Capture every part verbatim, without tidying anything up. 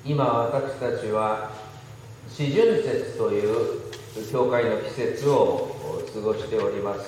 今私たちは四旬節という教会の季節を過ごしております。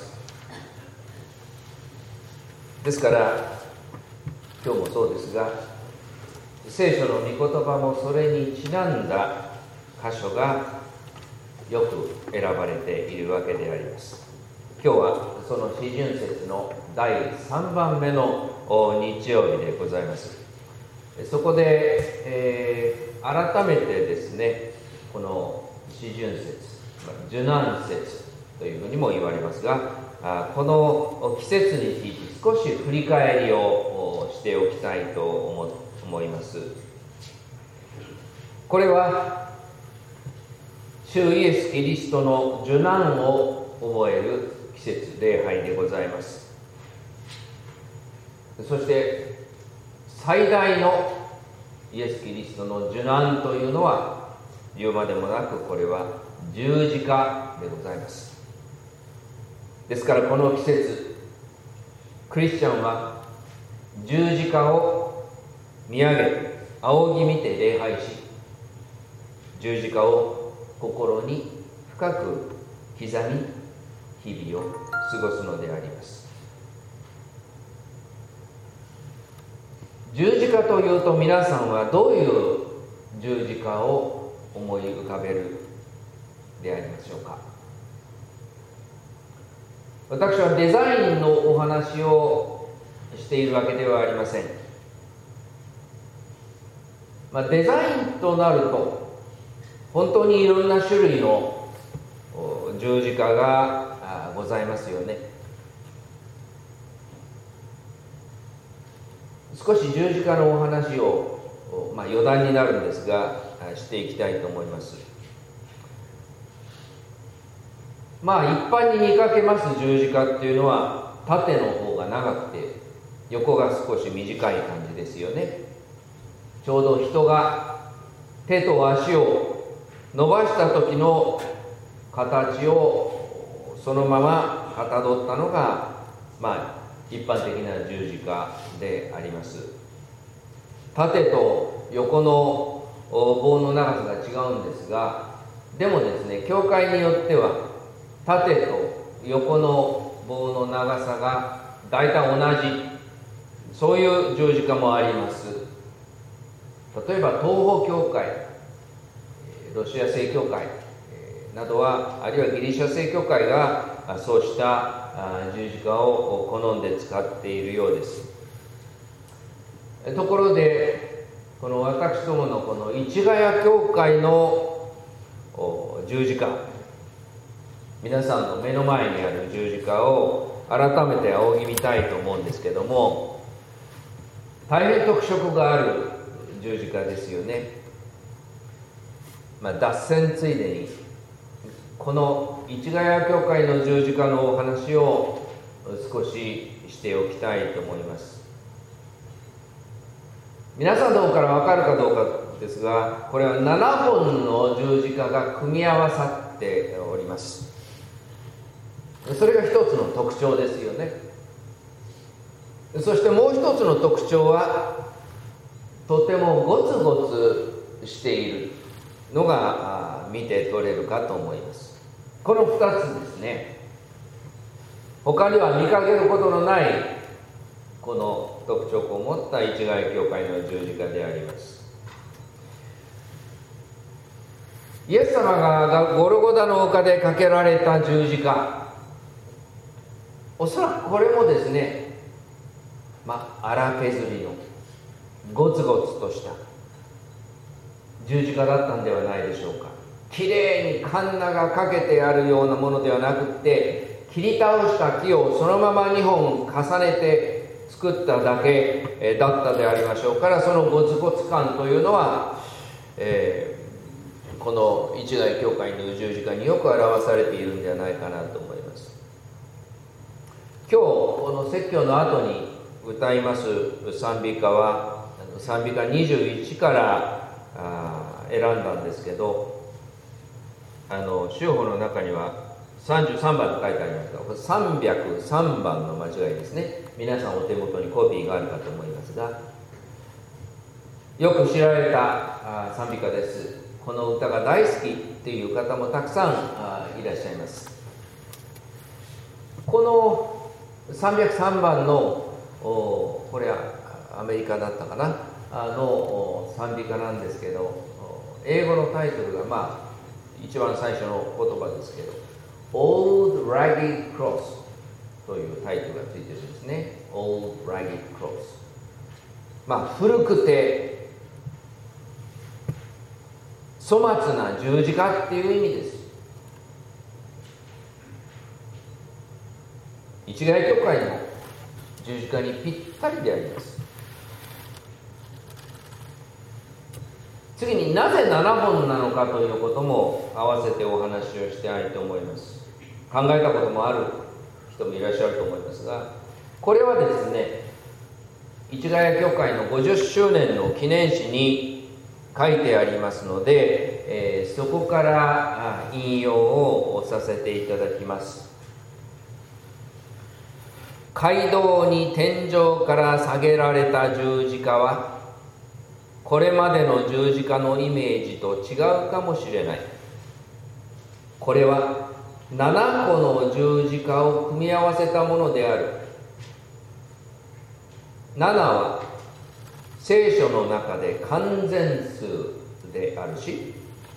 ですから今日もそうですが、聖書の御言葉もそれにちなんだ箇所がよく選ばれているわけであります。今日はその四旬節のだいさんばんめの日曜日でございます。そこで、えー、改めてですね、この四旬節、受難節というふうにも言われますが、この季節について少し振り返りをしておきたいと思います。これは主イエス・キリストの受難を覚える季節、礼拝でございます。そして最大のイエス・キリストの受難というのは言うまでもなく、これは十字架でございます。ですからこの季節、クリスチャンは十字架を見上げ、仰ぎ見て礼拝し、十字架を心に深く刻み日々を過ごすのであります。十字架というと皆さんはどういう十字架を思い浮かべるでありましょうか。私はデザインのお話をしているわけではありません。まあ、デザインとなると本当にいろんな種類の十字架がございますよね。少し十字架のお話を、まあ、余談になるんですがしていきたいと思います。まあ一般に見かけます十字架っていうのは縦の方が長くて横が少し短い感じですよね。ちょうど人が手と足を伸ばした時の形をそのままかたどったのが、まあ一般的な十字架であります。縦と横の棒の長さが違うんですが、でもですね、教会によっては縦と横の棒の長さが大体同じ、そういう十字架もあります。例えば東方教会、ロシア正教会などは、あるいはギリシャ正教会がそうした十字架を好んで使っているようです。ところでこの私どものこの市ヶ谷教会の十字架、皆さんの目の前にある十字架を改めて仰ぎ見たいと思うんですけども、大変特色がある十字架ですよね。まあ、脱線ついでにこの市ヶ谷教会の十字架のお話を少ししておきたいと思います。皆さんの方から分かるかどうかですが、これはななほんの十字架が組み合わさっております。それが一つの特徴ですよね。そしてもう一つの特徴は、とてもゴツゴツしているのが見て取れるかと思います。このふたつですね。他には見かけることのないこの特徴を持った市ヶ谷教会の十字架であります。イエス様がゴルゴダの丘でかけられた十字架、おそらくこれもですね、まあ荒削りのゴツゴツとした十字架だったんではないでしょうか。きれいにカンナがかけてあるようなものではなくて、切り倒した木をそのままにほん重ねて作っただけだったでありましょうから、そのゴツゴツ感というのは、えー、この市ヶ谷教会の十字架によく表されているんではないかなと思います。今日この説教の後に歌います賛美歌は賛美歌にじゅういちからあ選んだんですけど、あの修法の中にはさんじゅうさんばんと書いてありますが、これさんびゃくさんばんの間違いですね。皆さんお手元にコピーがあるかと思いますが、 よく知られた賛美歌です。この歌が大好きっていう方もたくさんいらっしゃいます。このさんびゃくさんばんのこれはアメリカだったかなの賛美歌なんですけど、英語のタイトルがまあ一番最初の言葉ですけど Old Ragged Cross というタイトルがついてるんですね。 Old Ragged Cross、 まあ古くて粗末な十字架っていう意味です。市ヶ谷教会の十字架にぴったりであります。次になぜななほんなのかということも合わせてお話をしたいと思います。考えたこともある人もいらっしゃると思いますが、これはですね、市ヶ谷教会のごじゅっしゅうねんの記念誌に書いてありますので、えー、そこから引用をさせていただきます。街道に天井から下げられた十字架はこれまでの十字架のイメージと違うかもしれない。これはななこの十字架を組み合わせたものである。ななは聖書の中で完全数であるし、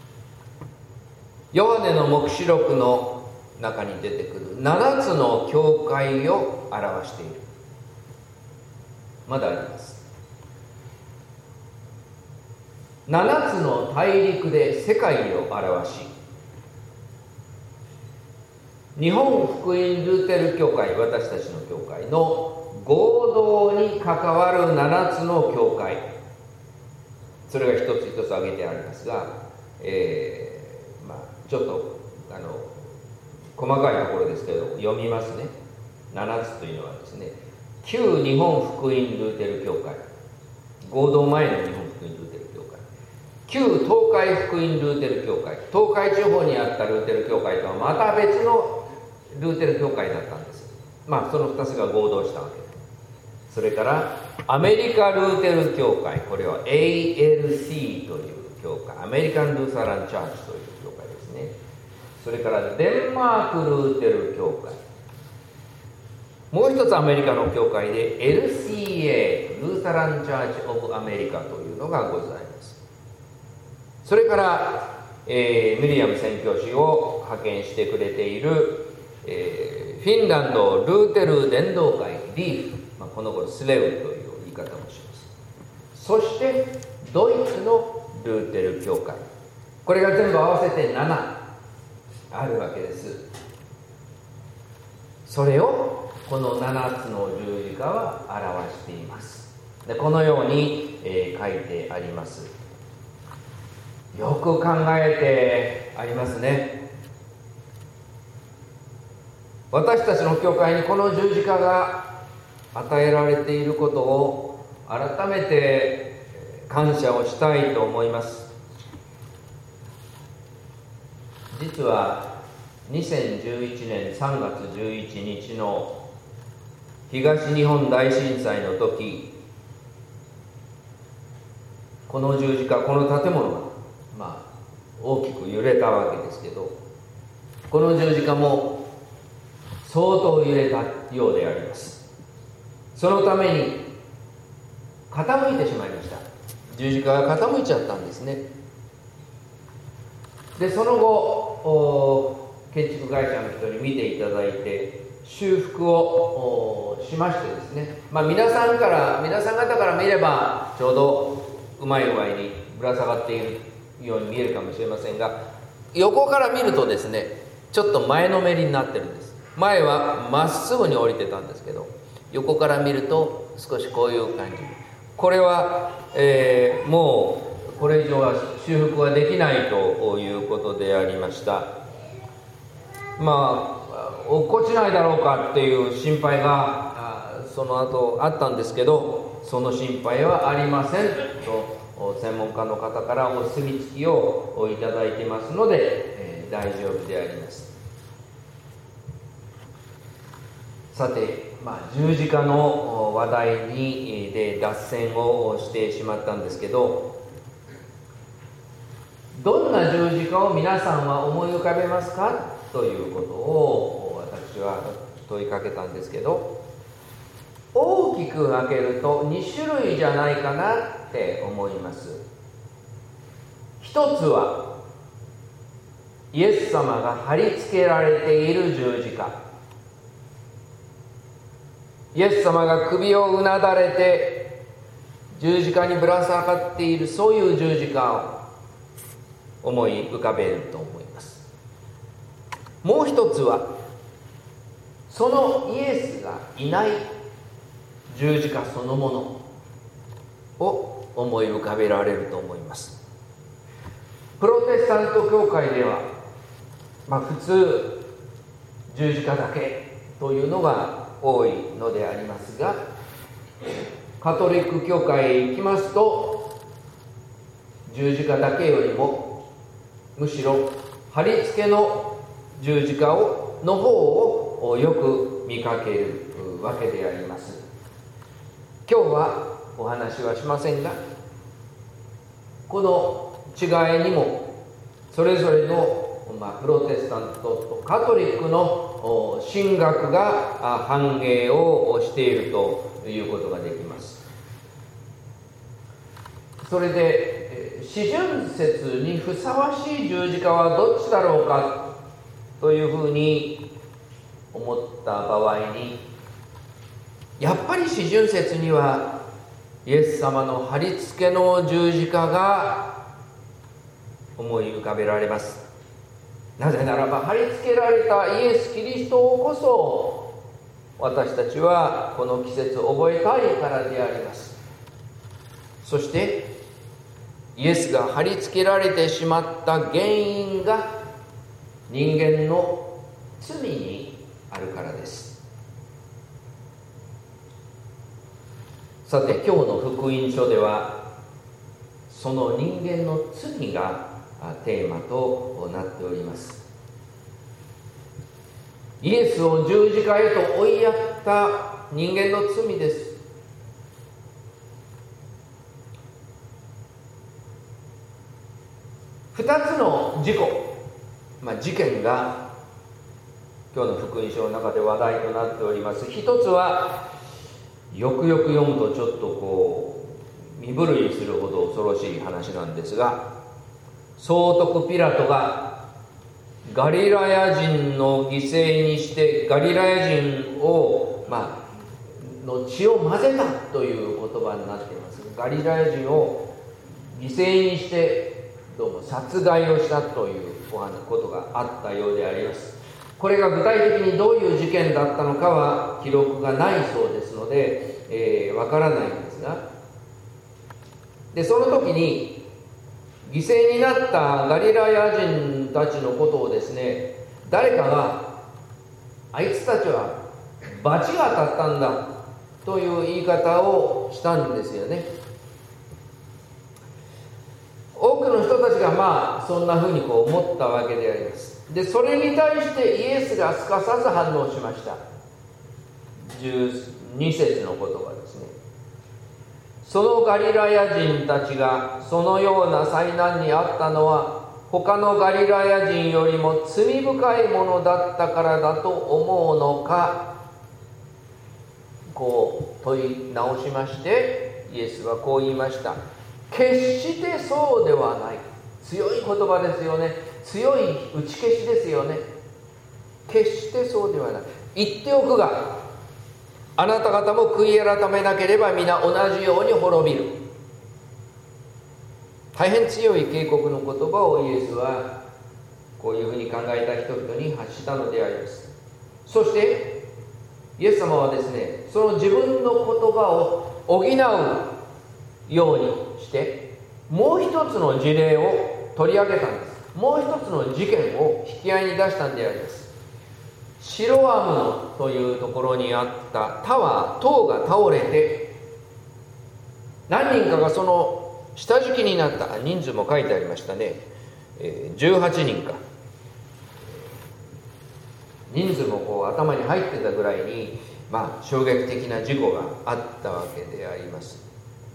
ヨハネの黙示録の中に出てくるななつの教会を表している。まだあります。ななつの大陸で世界を表し、日本福音ルーテル教会、私たちの教会の合同に関わるななつの教会、それが一つ一つ挙げてありますが、えーまあ、ちょっとあの細かいところですけど読みますね。ななつというのはですね、旧日本福音ルーテル教会、合同前の日本福音ルーテル教会、旧東海福音ルーテル教会、東海地方にあったルーテル教会とはまた別のルーテル教会だったんです。まあそのふたつが合同したわけです。それからアメリカルーテル教会、これは エーエルシー という教会、アメリカンルーサランチャーチという教会ですね。それからデンマークルーテル教会、もう一つアメリカの教会で エルシーエー ルーサランチャーチオブアメリカというのがございます。それから、えー、ミリアム宣教師を派遣してくれている、えー、フィンランドルーテル伝道会リーフ、まあ、この頃スレウという言い方もします。そしてドイツのルーテル教会、これが全部合わせてななあるわけです。それをこのななつの十字架は表しています。でこのように、えー、書いてあります。よく考えてありますね。私たちの教会にこの十字架が与えられていることを改めて感謝をしたいと思います。実はにせんじゅういちねんさんがつじゅういちにちの東日本大震災の時、この十字架、この建物が、まあ、大きく揺れたわけですけど、この十字架も相当揺れたようであります。そのために傾いてしまいました。十字架が傾いちゃったんですね。でその後建築会社の人に見ていただいて修復をしましてですね、まあ、皆さんから皆さん方から見ればちょうどうまい具合にぶら下がっているように見えるかもしれませんが、横から見るとですね、ちょっと前のめりになってるんです。前はまっすぐに降りてたんですけど、横から見ると少しこういう感じ。これは、えー、もうこれ以上は修復はできないということでありました。まあ落っこちないだろうかっていう心配がその後あったんですけど、その心配はありませんと専門家の方からお墨付きをいただいてますので、えー、大丈夫であります。さてまあ、十字架の話題にで脱線をしてしまったんですけど、どんな十字架を皆さんは思い浮かべますかということを私は問いかけたんですけど、大きく分けるとに種類じゃないかなって思います。一つはイエス様が貼り付けられている十字架、イエス様が首をうなだれて十字架にぶら下がっている、そういう十字架を思い浮かべると思います。もう一つはそのイエスがいない十字架そのものを思い浮かべられると思います。プロテスタント教会では、まあ、普通十字架だけというのが多いのでありますが、カトリック教会へ行きますと十字架だけよりもむしろ貼り付けの十字架をの方をよく見かけるわけであります。今日はお話はしませんが、この違いにもそれぞれの、まあ、プロテスタントとカトリックの神学が反映をしているということができます。それで四旬節にふさわしい十字架はどっちだろうかというふうに思った場合に、やっぱり四旬節にはイエス様の貼り付けの十字架が思い浮かべられます。なぜならば貼り付けられたイエス・キリストをこそ私たちはこの季節覚えたいからであります。そしてイエスが貼り付けられてしまった原因が人間の罪にあるからです。さて今日の福音書ではその人間の罪がテーマとなっております。イエスを十字架へと追いやった人間の罪です。二つの事故、まあ、事件が今日の福音書の中で話題となっております。一つはよくよく読むとちょっとこう身震いするほど恐ろしい話なんですが、総督ピラトがガリラヤ人の犠牲にしてガリラヤ人を、まあの血を混ぜたという言葉になっています。ガリラヤ人を犠牲にしてどうも殺害をしたということがあったようであります。これが具体的にどういう事件だったのかは記録がないそうですので、えー、わからないんですが、でその時に犠牲になったガリラヤ人たちのことをですね、誰かがあいつたちは罰が当たったんだという言い方をしたんですよね。多くの人たちがまあそんなふうにこう思ったわけであります。でそれに対してイエスがすかさず反応しました。じゅうに節の言葉ですね。そのガリラヤ人たちがそのような災難にあったのは他のガリラヤ人よりも罪深いものだったからだと思うのか、こう問い直しましてイエスはこう言いました。決してそうではない。強い言葉ですよね。強い打ち消しですよね。決してそうではない。言っておくが、あなた方も悔い改めなければ皆同じように滅びる。大変強い警告の言葉をイエスはこういうふうに考えた人々に発したのであります。そしてイエス様はですね、その自分の言葉を補うようにしてもう一つの事例を取り上げたんです。もう一つの事件を引き合いに出したんであります。シロアムというところにあったタワー、塔が倒れて何人かがその下敷きになった。人数も書いてありましたね、えー、じゅうはちにんか。人数もこう頭に入ってたぐらいにまあ衝撃的な事故があったわけであります。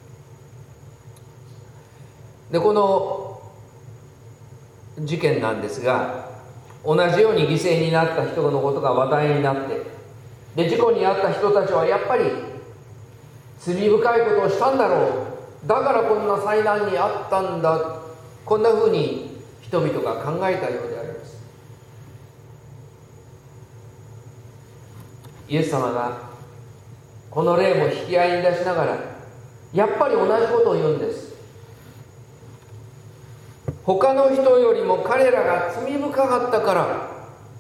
でこの事件なんですが、同じように犠牲になった人のことが話題になって、で事故に遭った人たちはやっぱり罪深いことをしたんだろう、だからこんな災難にあったんだ、こんなふうに人々が考えたようであります。イエス様がこの例も引き合いに出しながらやっぱり同じことを言うんです。他の人よりも彼らが罪深かったから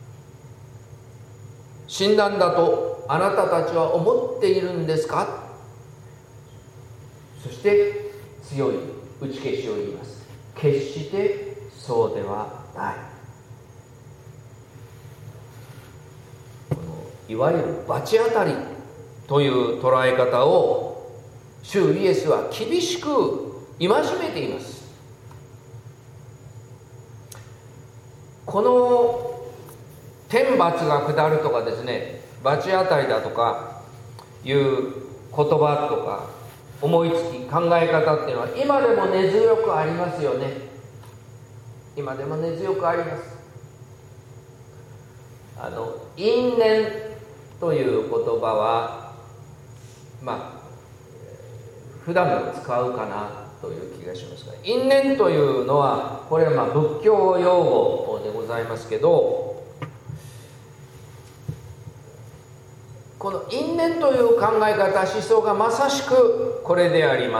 死んだんだとあなたたちは思っているんですか。そして強い打ち消しを言います。決してそうではない。このいわゆる罰当たりという捉え方を主イエスは厳しく戒めています。この天罰が下るとかですね、罰当たりだとかいう言葉とか思いつき考え方っていうのは今でも根強くありますよね。今でも根強くあります。あの因縁という言葉はまあ普段も使うかなという気がしますが、因縁というのはこれはまあ仏教用語でございますけど、この因縁という考え方、思想がまさしくこれであります。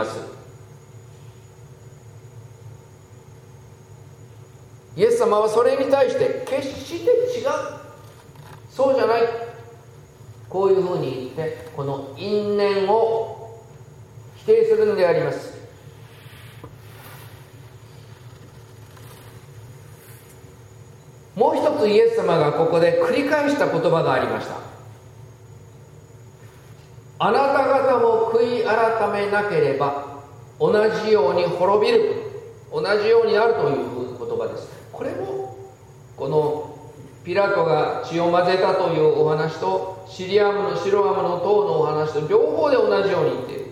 イエス様はそれに対して決して違う、そうじゃない、こういうふうに言ってこの因縁を否定するんであります。もう一つイエス様がここで繰り返した言葉がありました。あなた方も悔い改めなければ同じように滅びる、同じようになるという言葉です。これもこのピラトが血を混ぜたというお話とシリアムのシロアムの塔のお話と両方で同じように言っている。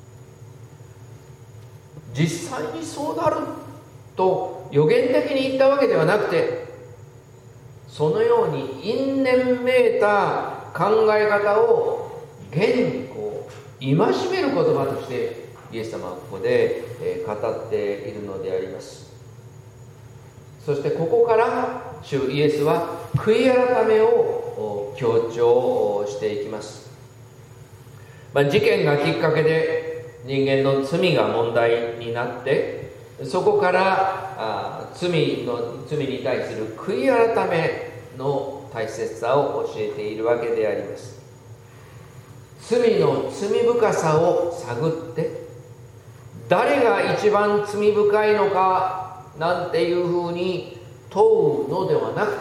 実際にそうなると予言的に言ったわけではなくて、そのように因縁めいた考え方を現にこう戒める言葉としてイエス様はここで語っているのであります。そしてここから主イエスは悔い改めを強調していきます。まあ、事件がきっかけで人間の罪が問題になって、そこからあ罪の罪に対する悔い改めの大切さを教えているわけであります。罪の罪深さを探って誰が一番罪深いのかなんていうふうに問うのではなくて、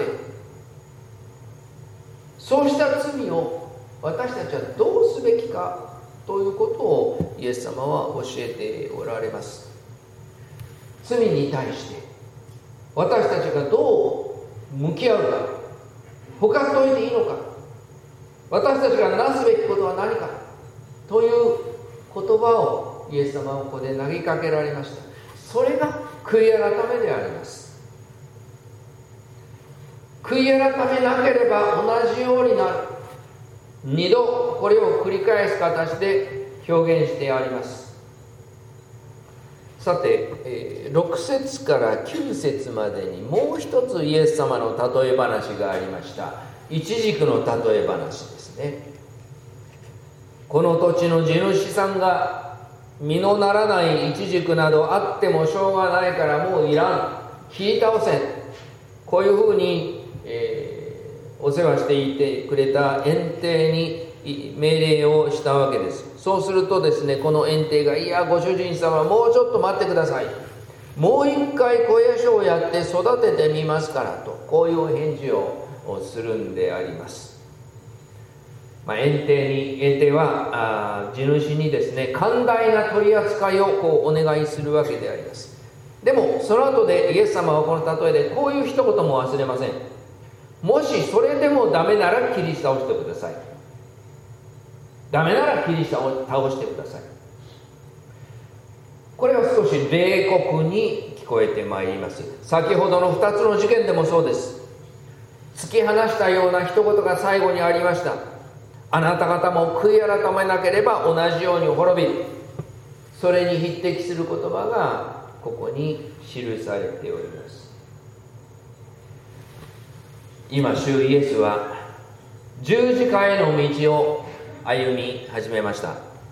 そうした罪を私たちはどうすべきかということをイエス様は教えておられます。罪に対して私たちがどう向き合うか、ほかっといていいのか、私たちがなすべきことは何かという言葉をイエス様はここで投げかけられました。それが悔い改めであります。悔い改めなければ同じようになる。二度これを繰り返す形で表現してあります。さて、えー、ろく節からきゅう節までにもう一つイエス様の例え話がありました。イチジクの例え話ですね。この土地の地主さんが実のならないイチジクなどあってもしょうがないからもういらん、切り倒せ、こういうふうに、えー、お世話していてくれた園庭に命令をしたわけです。そうするとですね、この園庭が、いやご主人様もうちょっと待ってください、もう一回肥やしをやって育ててみますからと、こういう返事をするんであります。まあ、園庭に園庭はあ地主にですね、寛大な取り扱いをこうお願いするわけであります。でもその後でイエス様はこの例えでこういう一言も忘れません。もしそれでもダメなら切り倒してください。 ダメならキリシタンを倒してください。これは少し冷酷に聞こえてまいります。先ほどのふたつの事件でもそうです。突き放したような一言が最後にありました。あなた方も悔い改めなければ同じように滅びる。それに匹敵する言葉がここに記されております。今主イエスは十字架への道を歩み始めました。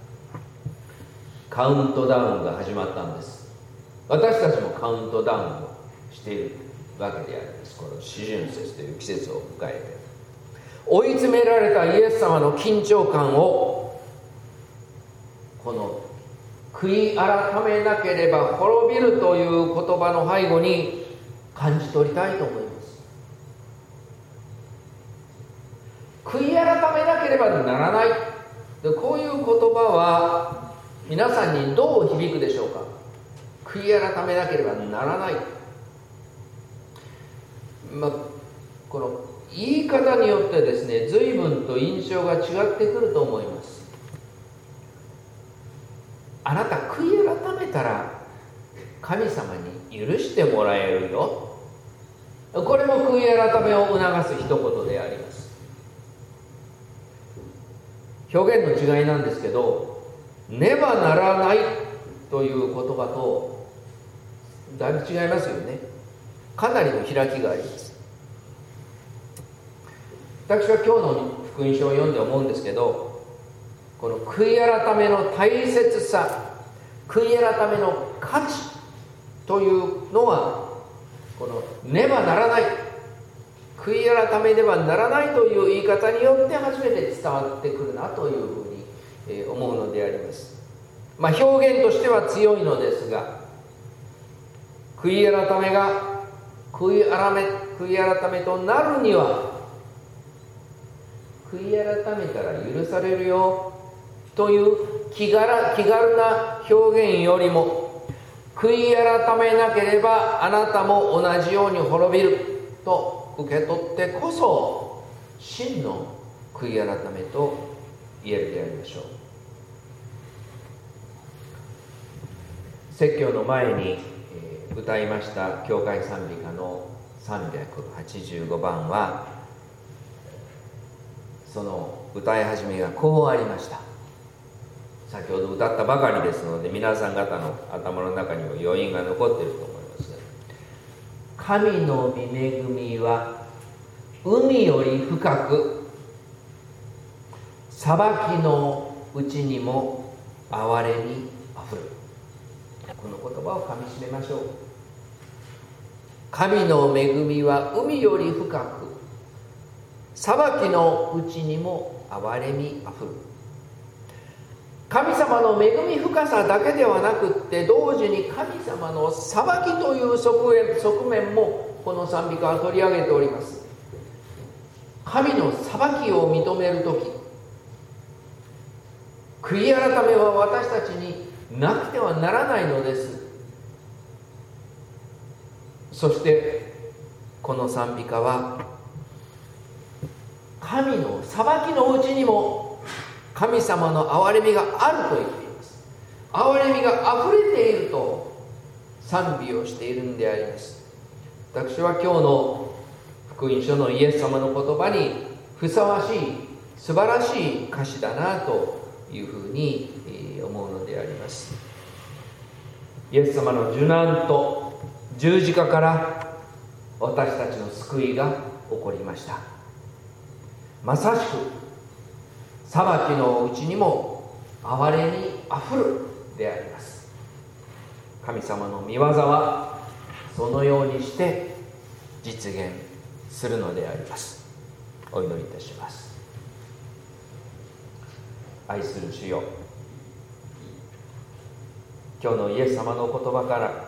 カウントダウンが始まったんです。私たちもカウントダウンをしているわけであります。この四旬節という季節を迎えて、追い詰められたイエス様の緊張感をこの悔い改めなければ滅びるという言葉の背後に感じ取りたいと思います。悔い改めなければならない、こういう言葉は皆さんにどう響くでしょうか。悔い改めなければならない、まあ、この言い方によってですね、随分と印象が違ってくると思います。あなた悔い改めたら神様に許してもらえるよ、これも悔い改めを促す一言であります。表現の違いなんですけど、ねばならないという言葉とだいぶ違いますよね。かなりの開きがあります。私は今日の福音書を読んで思うんですけど、この悔い改めの大切さ、悔い改めの価値というのは、このねばならない、悔い改めねばならないという言い方によって初めて伝わってくるなというふうに思うのであります。まあ表現としては強いのですが、悔い改めが悔い改め、悔い改めとなるには、悔い改めたら許されるよという気軽、気軽な表現よりも、悔い改めなければあなたも同じように滅びると受け取ってこそ真の悔い改めと言えるでありましょう。説教の前に歌いました教会賛美歌のさんびゃくはちじゅうごばんは、その歌い始めがこうありました。先ほど歌ったばかりですので、皆さん方の頭の中にも余韻が残っていると思いますが、神の御恵みは海より深く、裁きのうちにも憐れにあふれる。この言葉をかみしめましょう。神の恵みは海より深く、裁きのうちにも憐れみあふる。神様の恵み深さだけではなくって、同時に神様の裁きという側面、側面もこの賛美歌は取り上げております。神の裁きを認めるとき、悔い改めは私たちになくてはならないのです。そしてこの賛美歌は、神の裁きのうちにも神様の憐れみがあると言っています。憐れみがあふれていると賛美をしているんであります。私は今日の福音書のイエス様の言葉にふさわしい素晴らしい歌詞だなというふうに思うのであります。イエス様の受難と十字架から私たちの救いが起こりました。まさしく裁きのうちにも憐れにあふるであります。神様の御業はそのようにして実現するのであります。お祈りいたします。愛する主よ、今日のイエス様の言葉から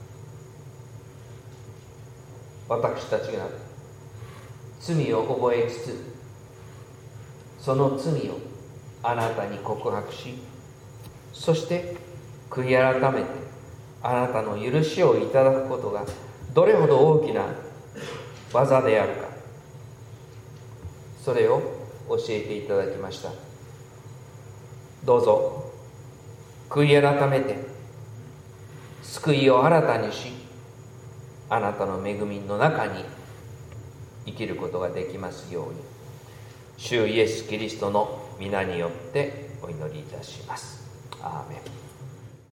私たちが罪を覚えつつ、その罪をあなたに告白し、そして悔い改めてあなたの許しをいただくことがどれほど大きな技であるか、それを教えていただきました。 どうぞ悔い改めて救いを新たにし、あなたの恵みの中に生きることができますように、主イエス・キリストの皆によってお祈りいたします。アーメン。